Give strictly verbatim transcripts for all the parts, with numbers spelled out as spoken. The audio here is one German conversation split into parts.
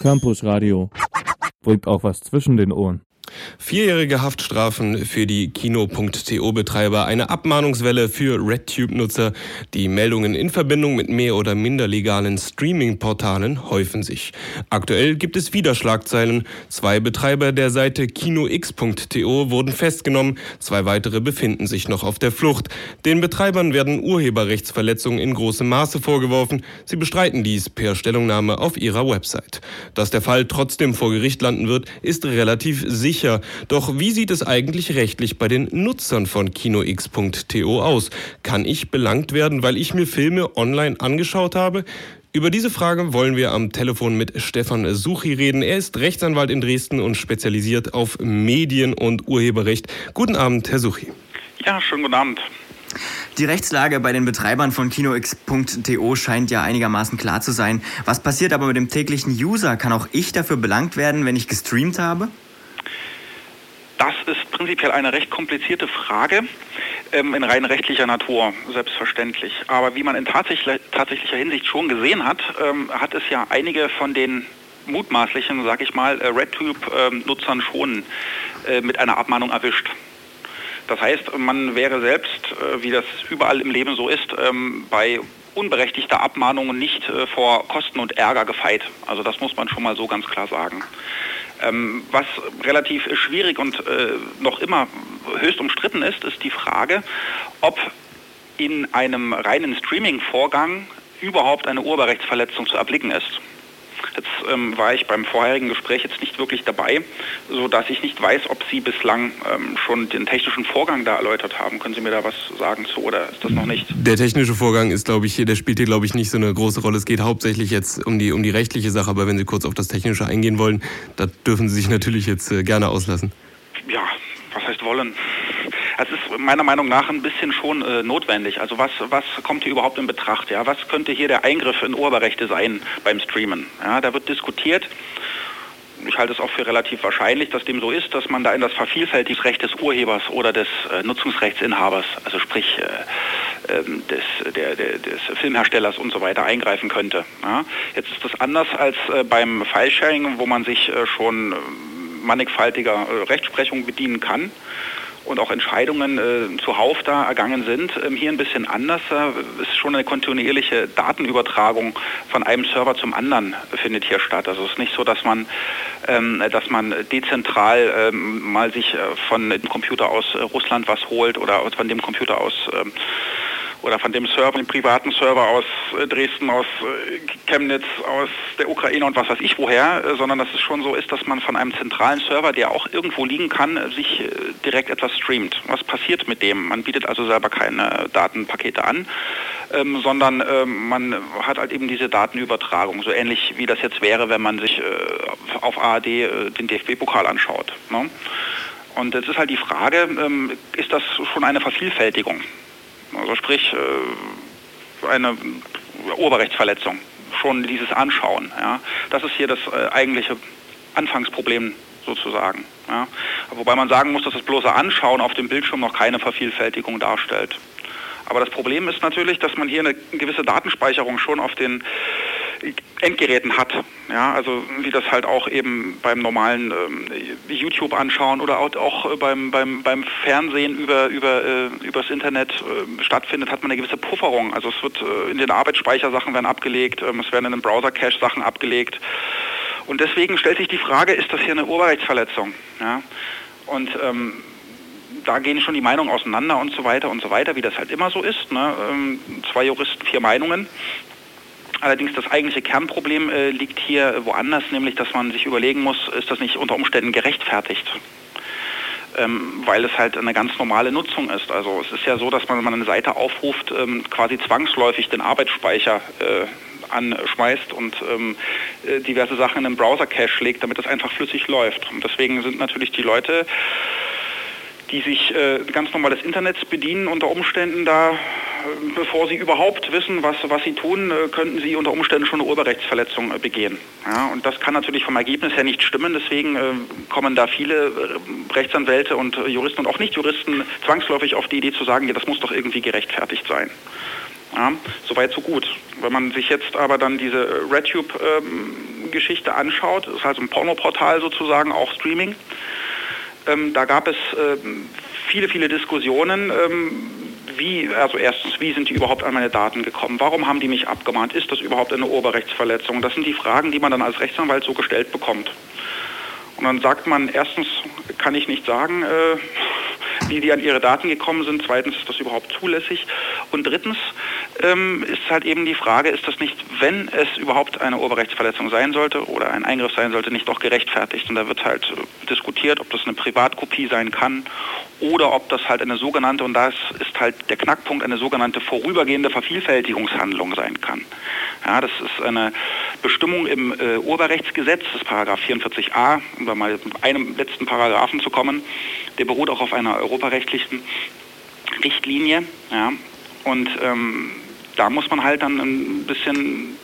Campus Radio. Bringt auch was zwischen den Ohren. Vierjährige Haftstrafen für die Kino Punkt to-Betreiber, eine Abmahnungswelle für RedTube-Nutzer. Die Meldungen in Verbindung mit mehr oder minder legalen Streaming-Portalen häufen sich. Aktuell gibt es wieder Schlagzeilen. Zwei Betreiber der Seite Kinox Punkt to wurden festgenommen. Zwei weitere befinden sich noch auf der Flucht. Den Betreibern werden Urheberrechtsverletzungen in großem Maße vorgeworfen. Sie bestreiten dies per Stellungnahme auf ihrer Website. Dass der Fall trotzdem vor Gericht landen wird, ist relativ sicher. Doch wie sieht es eigentlich rechtlich bei den Nutzern von Kinox Punkt to aus? Kann ich belangt werden, weil ich mir Filme online angeschaut habe? Über diese Frage wollen wir am Telefon mit Stefan Suchi reden. Er ist Rechtsanwalt in Dresden und spezialisiert auf Medien- und Urheberrecht. Guten Abend, Herr Suchi. Ja, schönen guten Abend. Die Rechtslage bei den Betreibern von Kinox Punkt to scheint ja einigermaßen klar zu sein. Was passiert aber mit dem täglichen User? Kann auch ich dafür belangt werden, wenn ich gestreamt habe? Das ist prinzipiell eine recht komplizierte Frage, ähm, in rein rechtlicher Natur, selbstverständlich. Aber wie man in tatsächlich, tatsächlicher Hinsicht schon gesehen hat, ähm, hat es ja einige von den mutmaßlichen, sag ich mal, äh, RedTube-Nutzern schon äh, mit einer Abmahnung erwischt. Das heißt, man wäre selbst, äh, wie das überall im Leben so ist, ähm, bei unberechtigter Abmahnung nicht äh, vor Kosten und Ärger gefeit. Also das muss man schon mal so ganz klar sagen. Ähm, was relativ schwierig und äh, noch immer höchst umstritten ist, ist die Frage, ob in einem reinen Streaming-Vorgang überhaupt eine Urheberrechtsverletzung zu erblicken ist. Jetzt ähm, war ich beim vorherigen Gespräch jetzt nicht wirklich dabei, sodass ich nicht weiß, ob Sie bislang ähm, schon den technischen Vorgang da erläutert haben. Können Sie mir da was sagen zu, oder ist das noch nicht? Der technische Vorgang ist, glaube ich, der spielt hier, glaube ich, nicht so eine große Rolle. Es geht hauptsächlich jetzt um die, um die rechtliche Sache, aber wenn Sie kurz auf das Technische eingehen wollen, da dürfen Sie sich natürlich jetzt äh, gerne auslassen. Ja, was heißt wollen? Es ist meiner Meinung nach ein bisschen schon äh, notwendig. Also was, was kommt hier überhaupt in Betracht? Ja? Was könnte hier der Eingriff in Urheberrechte sein beim Streamen? Ja, da wird diskutiert. Ich halte es auch für relativ wahrscheinlich, dass dem so ist, dass man da in das Vervielfältigungsrecht des Urhebers oder des äh, Nutzungsrechtsinhabers, also sprich äh, äh, des, der, der, des Filmherstellers und so weiter, eingreifen könnte. Ja? Jetzt ist das anders als äh, beim Filesharing, wo man sich äh, schon äh, mannigfaltiger äh, Rechtsprechung bedienen kann und auch Entscheidungen äh, zuhauf da ergangen sind. Ähm, hier ein bisschen anders. Äh, ist schon eine kontinuierliche Datenübertragung von einem Server zum anderen findet hier statt. Also es ist nicht so, dass man, ähm, dass man dezentral ähm, mal sich äh, von dem Computer aus äh, Russland was holt oder von dem Computer aus äh, oder von dem Server, dem privaten Server aus äh, Dresden, aus äh, Chemnitz, aus der Ukraine und was weiß ich woher, äh, sondern dass es schon so ist, dass man von einem zentralen Server, der auch irgendwo liegen kann, äh, sich äh, direkt etwas streamt. Was passiert mit dem? Man bietet also selber keine Datenpakete an, ähm, sondern äh, man hat halt eben diese Datenübertragung, so ähnlich wie das jetzt wäre, wenn man sich äh, auf A R D äh, den D F B-Pokal anschaut. Ne? Und jetzt ist halt die Frage, ähm, ist das schon eine Vervielfältigung? Also sprich äh, eine Urheberrechtsverletzung, schon dieses Anschauen. Ja. Das ist hier das äh, eigentliche Anfangsproblem sozusagen. Ja. Wobei man sagen muss, dass das bloße Anschauen auf dem Bildschirm noch keine Vervielfältigung darstellt. Aber das Problem ist natürlich, dass man hier eine gewisse Datenspeicherung schon auf den Endgeräten hat. Ja, also wie das halt auch eben beim normalen ähm, YouTube anschauen oder auch, auch beim, beim, beim Fernsehen über, über, äh, übers Internet äh, stattfindet, hat man eine gewisse Pufferung. Also es wird äh, in den Arbeitsspeichersachen werden abgelegt, ähm, es werden in den Browser-Cache Sachen abgelegt. Und deswegen stellt sich die Frage, ist das hier eine Urheberrechtsverletzung? Ja? Und ähm, da gehen schon die Meinungen auseinander und so weiter und so weiter, wie das halt immer so ist. Ne? Ähm, zwei Juristen, vier Meinungen. Allerdings das eigentliche Kernproblem äh, liegt hier woanders, nämlich dass man sich überlegen muss, ist das nicht unter Umständen gerechtfertigt? Ähm, weil es halt eine ganz normale Nutzung ist. Also es ist ja so, dass man, wenn man eine Seite aufruft, ähm, quasi zwangsläufig den Arbeitsspeicher äh, anschmeißt und ähm, diverse Sachen in den Browser-Cache legt, damit das einfach flüssig läuft. Und deswegen sind natürlich die Leute, die sich äh, ganz normales Internet bedienen, unter Umständen da, äh, bevor sie überhaupt wissen, was, was sie tun, äh, könnten sie unter Umständen schon eine Urheberrechtsverletzung äh, begehen. Ja, und das kann natürlich vom Ergebnis her nicht stimmen, deswegen äh, kommen da viele äh, Rechtsanwälte und äh, Juristen und auch Nicht-Juristen zwangsläufig auf die Idee zu sagen, ja, das muss doch irgendwie gerechtfertigt sein. Ja, soweit so gut. Wenn man sich jetzt aber dann diese RedTube-Geschichte ähm, anschaut, das ist also ein Pornoportal sozusagen, auch Streaming, ähm, da gab es ähm, viele, viele Diskussionen, ähm, wie, also erstens, wie sind die überhaupt an meine Daten gekommen? Warum haben die mich abgemahnt? Ist das überhaupt eine Urheberrechtsverletzung? Das sind die Fragen, die man dann als Rechtsanwalt so gestellt bekommt. Und dann sagt man, erstens kann ich nicht sagen, äh, wie die an ihre Daten gekommen sind. Zweitens, ist das überhaupt zulässig? Und drittens ähm, ist halt eben die Frage, ist das nicht, wenn es überhaupt eine Urheberrechtsverletzung sein sollte oder ein Eingriff sein sollte, nicht doch gerechtfertigt? Und da wird halt äh, diskutiert, ob das eine Privatkopie sein kann oder ob das halt eine sogenannte, und das ist halt der Knackpunkt, eine sogenannte vorübergehende Vervielfältigungshandlung sein kann. Ja, das ist eine Bestimmung im äh, Urheberrechtsgesetz, das ist Paragraph vierundvierzig a, um da mal mit einem letzten Paragraphen zu kommen. Der beruht auch auf einer europarechtlichen Richtlinie. Ja, und ähm, da muss man halt dann ein bisschen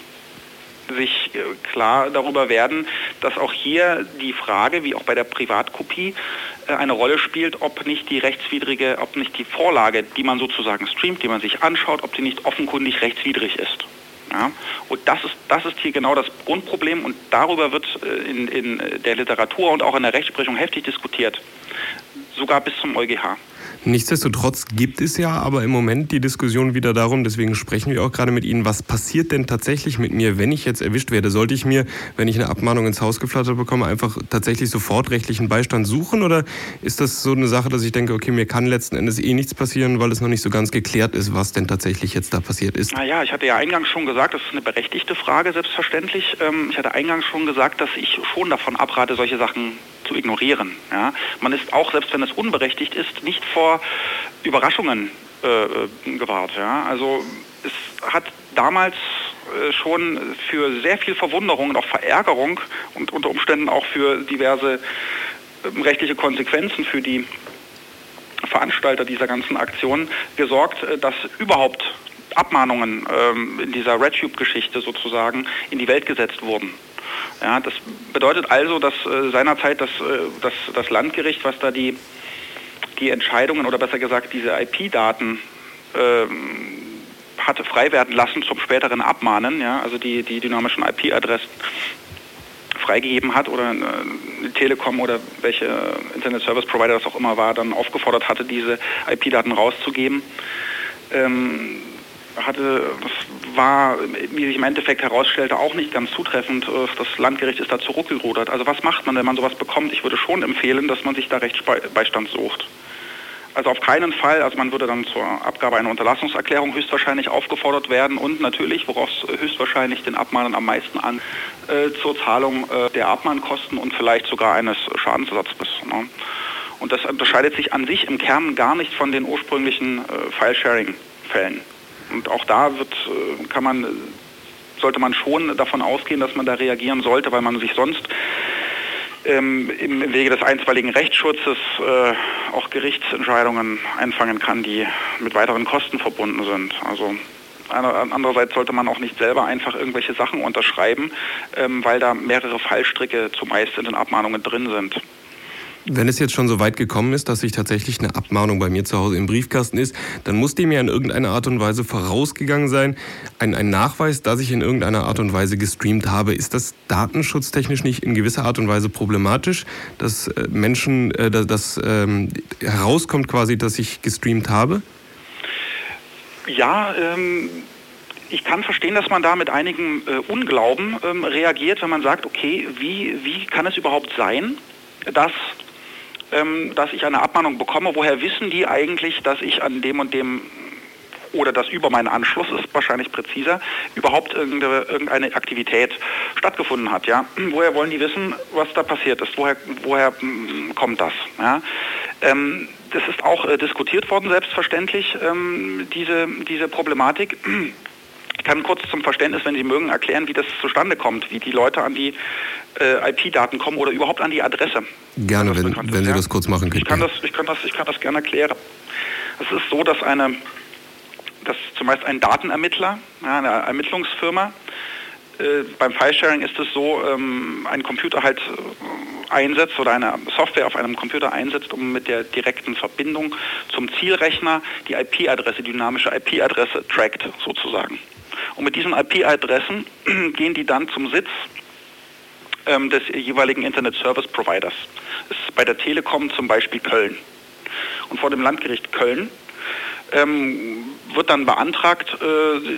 sich äh, klar darüber werden, dass auch hier die Frage, wie auch bei der Privatkopie, äh, eine Rolle spielt, ob nicht die rechtswidrige, ob nicht die Vorlage, die man sozusagen streamt, die man sich anschaut, ob die nicht offenkundig rechtswidrig ist. Ja, und das ist, das ist hier genau das Grundproblem und darüber wird äh, in, in der Literatur und auch in der Rechtsprechung heftig diskutiert, sogar bis zum EuGH. Nichtsdestotrotz gibt es ja aber im Moment die Diskussion wieder darum, deswegen sprechen wir auch gerade mit Ihnen, was passiert denn tatsächlich mit mir, wenn ich jetzt erwischt werde? Sollte ich mir, wenn ich eine Abmahnung ins Haus geflattert bekomme, einfach tatsächlich sofort rechtlichen Beistand suchen oder ist das so eine Sache, dass ich denke, okay, mir kann letzten Endes eh nichts passieren, weil es noch nicht so ganz geklärt ist, was denn tatsächlich jetzt da passiert ist? Naja, ich hatte ja eingangs schon gesagt, das ist eine berechtigte Frage, selbstverständlich. Ich hatte eingangs schon gesagt, dass ich schon davon abrate, solche Sachen zu ignorieren. Ja. Man ist auch, selbst wenn es unberechtigt ist, nicht vor Überraschungen äh, gewahrt. Ja. Also es hat damals äh, schon für sehr viel Verwunderung und auch Verärgerung und unter Umständen auch für diverse äh, rechtliche Konsequenzen für die Veranstalter dieser ganzen Aktion gesorgt, äh, dass überhaupt Abmahnungen äh, in dieser RedTube-Geschichte sozusagen in die Welt gesetzt wurden. Ja, das bedeutet also, dass äh, seinerzeit das, äh, das, das Landgericht, was da die, die Entscheidungen oder besser gesagt diese I P-Daten äh, hatte frei werden lassen zum späteren Abmahnen, ja, also die, die dynamischen I P-Adressen freigegeben hat oder äh, Telekom oder welche Internet-Service-Provider das auch immer war, dann aufgefordert hatte, diese I P-Daten rauszugeben. Ähm, hatte, das war, wie sich im Endeffekt herausstellte, auch nicht ganz zutreffend. Das Landgericht ist da zurückgerudert. Also was macht man, wenn man sowas bekommt? Ich würde schon empfehlen, dass man sich da Rechtsbeistand sucht. Also auf keinen Fall, also man würde dann zur Abgabe einer Unterlassungserklärung höchstwahrscheinlich aufgefordert werden und natürlich, woraus höchstwahrscheinlich den Abmahnern am meisten an, äh, zur Zahlung äh, der Abmahnkosten und vielleicht sogar eines Schadensersatzes. Ne? Und das unterscheidet sich an sich im Kern gar nicht von den ursprünglichen äh, File-Sharing-Fällen. Und auch da wird, kann man, sollte man schon davon ausgehen, dass man da reagieren sollte, weil man sich sonst ähm, im Wege des einstweiligen Rechtsschutzes äh, auch Gerichtsentscheidungen einfangen kann, die mit weiteren Kosten verbunden sind. Also andererseits sollte man auch nicht selber einfach irgendwelche Sachen unterschreiben, ähm, weil da mehrere Fallstricke zumeist in den Abmahnungen drin sind. Wenn es jetzt schon so weit gekommen ist, dass sich tatsächlich eine Abmahnung bei mir zu Hause im Briefkasten ist, dann muss dem ja in irgendeiner Art und Weise vorausgegangen sein, ein, ein Nachweis, dass ich in irgendeiner Art und Weise gestreamt habe. Ist das datenschutztechnisch nicht in gewisser Art und Weise problematisch, dass äh, Menschen, äh, dass, dass ähm, herauskommt quasi, dass ich gestreamt habe? Ja, ähm... Ich kann verstehen, dass man da mit einigem äh, Unglauben ähm, reagiert, wenn man sagt, okay, wie, wie kann es überhaupt sein, dass, ähm, dass ich eine Abmahnung bekomme? Woher wissen die eigentlich, dass ich an dem und dem, oder dass über meinen Anschluss, ist wahrscheinlich präziser, überhaupt irgendeine, irgendeine Aktivität stattgefunden hat? Ja? Woher wollen die wissen, was da passiert ist? Woher, woher mh, kommt das? Ja? Ähm, das ist auch äh, diskutiert worden, selbstverständlich, ähm, diese, diese Problematik. Ich kann kurz zum Verständnis, wenn Sie mögen, erklären, wie das zustande kommt, wie die Leute an die äh, I P-Daten kommen oder überhaupt an die Adresse. Gerne, wenn, wenn, wenn Sie ja. das kurz machen können. Ich kann das, ich kann das, ich kann das gerne erklären. Es ist so, dass eine, dass zumeist ein Datenermittler, ja, eine Ermittlungsfirma, äh, beim File-Sharing ist es so, ähm, ein Computer halt äh, einsetzt oder eine Software auf einem Computer einsetzt, um mit der direkten Verbindung zum Zielrechner die I P-Adresse, die dynamische I P-Adresse trackt sozusagen. Und mit diesen I P-Adressen gehen die dann zum Sitz ähm, des jeweiligen Internet Service Providers. Das ist bei der Telekom zum Beispiel Köln. Und vor dem Landgericht Köln ähm, wird dann beantragt, äh,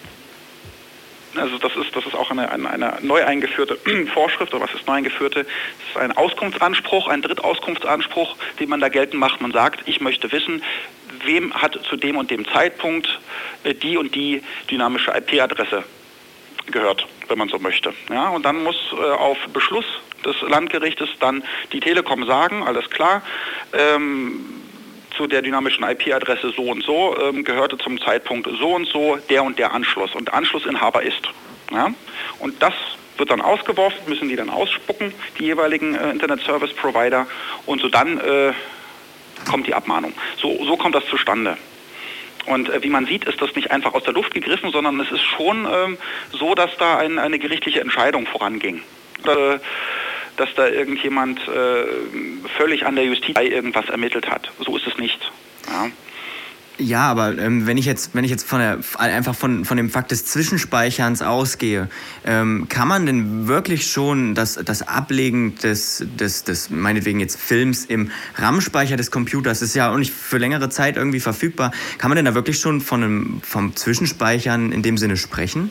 also das ist, das ist auch eine, eine, eine neu eingeführte Vorschrift, oder was ist neu eingeführte? Das ist ein Auskunftsanspruch, ein Drittauskunftsanspruch, den man da geltend macht. Man sagt, ich möchte wissen, wem hat zu dem und dem Zeitpunkt äh, die und die dynamische I P-Adresse gehört, wenn man so möchte. Ja, und dann muss äh, auf Beschluss des Landgerichtes dann die Telekom sagen, alles klar, ähm, zu der dynamischen I P-Adresse so und so ähm, gehörte zum Zeitpunkt so und so der und der Anschluss und Anschlussinhaber ist. Ja? Und das wird dann ausgeworfen, müssen die dann ausspucken, die jeweiligen äh, Internet-Service-Provider, und so dann äh, kommt die Abmahnung. So, so kommt das zustande. Und äh, wie man sieht, ist das nicht einfach aus der Luft gegriffen, sondern es ist schon ähm, so, dass da ein, eine gerichtliche Entscheidung voranging. Äh, dass da irgendjemand äh, völlig an der Justiz irgendwas ermittelt hat. So ist es nicht. Ja. Ja, aber ähm, wenn ich jetzt, wenn ich jetzt von der, einfach von, von dem Fakt des Zwischenspeicherns ausgehe, ähm, kann man denn wirklich schon das, das Ablegen des, des, des, meinetwegen jetzt Films im RAM-Speicher des Computers, ist ja auch nicht für längere Zeit irgendwie verfügbar, kann man denn da wirklich schon von einem, vom Zwischenspeichern in dem Sinne sprechen?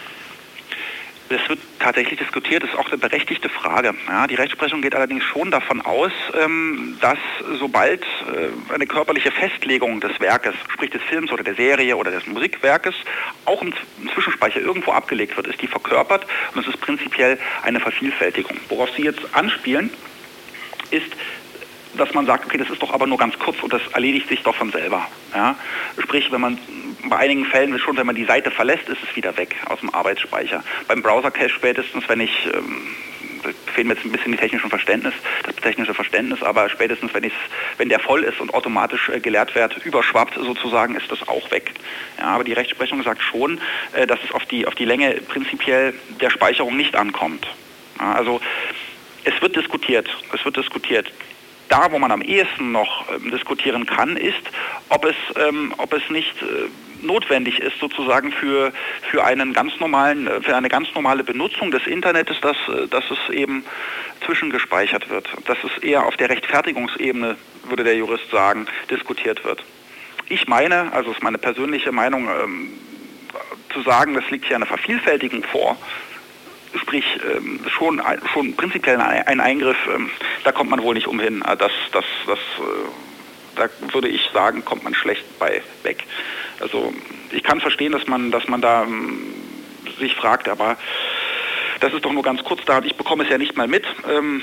Das wird tatsächlich diskutiert, das ist auch eine berechtigte Frage. Ja, die Rechtsprechung geht allerdings schon davon aus, ähm, dass sobald äh, eine körperliche Festlegung des Werkes, sprich des Films oder der Serie oder des Musikwerkes, auch im, im Zwischenspeicher irgendwo abgelegt wird, ist die verkörpert, und es ist prinzipiell eine Vervielfältigung. Worauf Sie jetzt anspielen, ist, dass man sagt, okay, das ist doch aber nur ganz kurz und das erledigt sich doch von selber. Ja? Sprich, wenn man bei einigen Fällen schon, wenn man die Seite verlässt, ist es wieder weg aus dem Arbeitsspeicher. Beim Browser-Cache spätestens, wenn ich, ähm, da fehlen mir jetzt ein bisschen die technischen Verständnis, das technische Verständnis, aber spätestens, wenn, wenn der voll ist und automatisch äh, geleert wird, überschwappt sozusagen, ist das auch weg. Ja, aber die Rechtsprechung sagt schon, äh, dass es auf die, auf die Länge prinzipiell der Speicherung nicht ankommt. Ja, also es wird diskutiert, es wird diskutiert. Da, wo man am ehesten noch ähm, diskutieren kann, ist, ob es, ähm, ob es nicht äh, notwendig ist, sozusagen für, für einen ganz normalen, für eine ganz normale Benutzung des Internets, dass, dass es eben zwischengespeichert wird. Dass es eher auf der Rechtfertigungsebene, würde der Jurist sagen, diskutiert wird. Ich meine, also ist meine persönliche Meinung, ähm, zu sagen, das liegt hier eine Vervielfältigung vor, sprich ähm, schon, schon prinzipiell ein Eingriff, ähm, da kommt man wohl nicht umhin. Das, das, das, äh, da würde ich sagen, kommt man schlecht bei weg. Also ich kann verstehen, dass man, dass man da ähm, sich fragt, aber das ist doch nur ganz kurz da und ich bekomme es ja nicht mal mit. Ähm,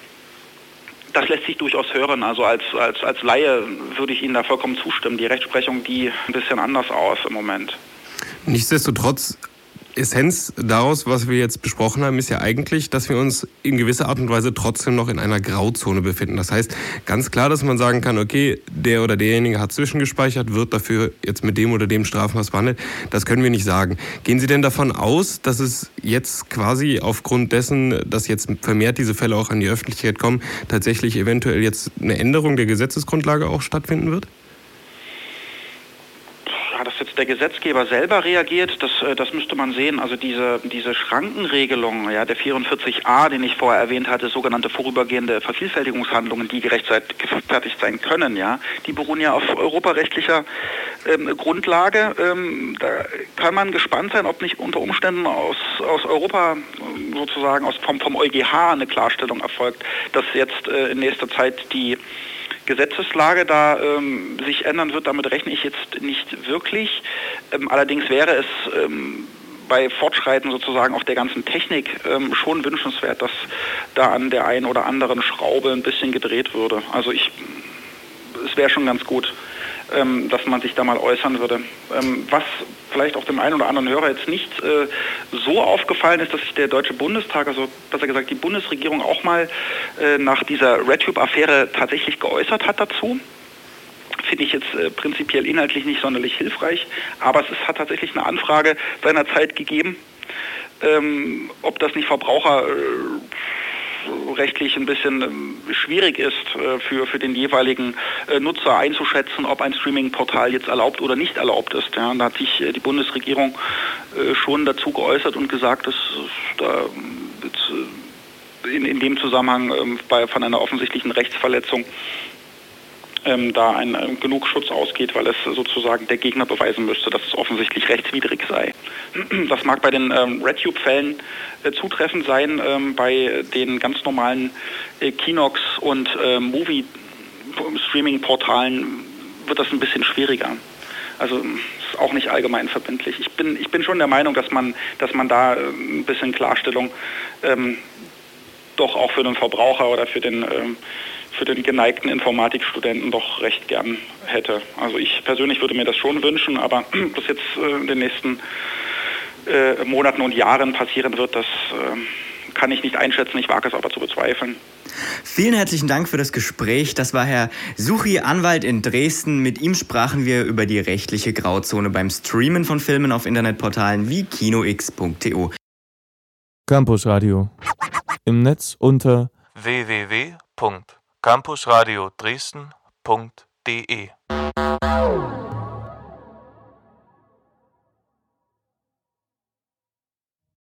das lässt sich durchaus hören. Also als, als, als Laie würde ich Ihnen da vollkommen zustimmen. Die Rechtsprechung, die ein bisschen anders aus im Moment. Nichtsdestotrotz, Essenz daraus, was wir jetzt besprochen haben, ist ja eigentlich, dass wir uns in gewisser Art und Weise trotzdem noch in einer Grauzone befinden. Das heißt, ganz klar, dass man sagen kann, okay, der oder derjenige hat zwischengespeichert, wird dafür jetzt mit dem oder dem Strafmaß behandelt. Das können wir nicht sagen. Gehen Sie denn davon aus, dass es jetzt quasi aufgrund dessen, dass jetzt vermehrt diese Fälle auch an die Öffentlichkeit kommen, tatsächlich eventuell jetzt eine Änderung der Gesetzesgrundlage auch stattfinden wird? Dass jetzt der Gesetzgeber selber reagiert, das, das müsste man sehen. Also diese, diese Schrankenregelung, ja, der vierundvierzig a, den ich vorher erwähnt hatte, sogenannte vorübergehende Vervielfältigungshandlungen, die gerechtfertigt sein können, ja, die beruhen ja auf europarechtlicher ähm, Grundlage. Ähm, da kann man gespannt sein, ob nicht unter Umständen aus, aus Europa sozusagen aus, vom, vom EuGH eine Klarstellung erfolgt, dass jetzt äh, in nächster Zeit die Gesetzeslage da ähm, sich ändern wird, damit rechne ich jetzt nicht wirklich. Ähm, allerdings wäre es ähm, bei Fortschreiten sozusagen auch der ganzen Technik ähm, schon wünschenswert, dass da an der einen oder anderen Schraube ein bisschen gedreht würde. Also ich, es wäre schon ganz gut, ähm, dass man sich da mal äußern würde. Ähm, was vielleicht auch dem einen oder anderen Hörer jetzt nicht äh, so aufgefallen ist, dass sich der Deutsche Bundestag, also besser gesagt die Bundesregierung auch mal äh, nach dieser RedTube-Affäre tatsächlich geäußert hat dazu. Finde ich jetzt äh, prinzipiell inhaltlich nicht sonderlich hilfreich, aber es ist, hat tatsächlich eine Anfrage seinerzeit gegeben, ähm, ob das nicht Verbraucher äh, rechtlich ein bisschen ähm, schwierig ist äh, für, für den jeweiligen äh, Nutzer einzuschätzen, ob ein Streaming-Portal jetzt erlaubt oder nicht erlaubt ist. Ja, und da hat sich äh, die Bundesregierung äh, schon dazu geäußert und gesagt, dass äh, da jetzt, äh, in, in dem Zusammenhang äh, bei, von einer offensichtlichen Rechtsverletzung ähm, da ein, ein genug Schutz ausgeht, weil es sozusagen der Gegner beweisen müsste, dass es offensichtlich rechtswidrig sei. Das mag bei den ähm, RedTube-Fällen äh, zutreffend sein, ähm, bei den ganz normalen äh, Kinox und äh, Movie-Streaming-Portalen wird das ein bisschen schwieriger. Also ist auch nicht allgemein verbindlich. Ich bin, ich bin schon der Meinung, dass man, dass man da äh, ein bisschen Klarstellung ähm, doch auch für den Verbraucher oder für den ähm, für den geneigten Informatikstudenten doch recht gern hätte. Also ich persönlich würde mir das schon wünschen, aber was jetzt äh, in den nächsten äh, Monaten und Jahren passieren wird, das äh, kann ich nicht einschätzen, ich wage es aber zu bezweifeln. Vielen herzlichen Dank für das Gespräch. Das war Herr Suchi, Anwalt in Dresden. Mit ihm sprachen wir über die rechtliche Grauzone beim Streamen von Filmen auf Internetportalen wie kinox punkt t o. Campus Radio. Im Netz unter w w w punkt campusradio dresden punkt d e.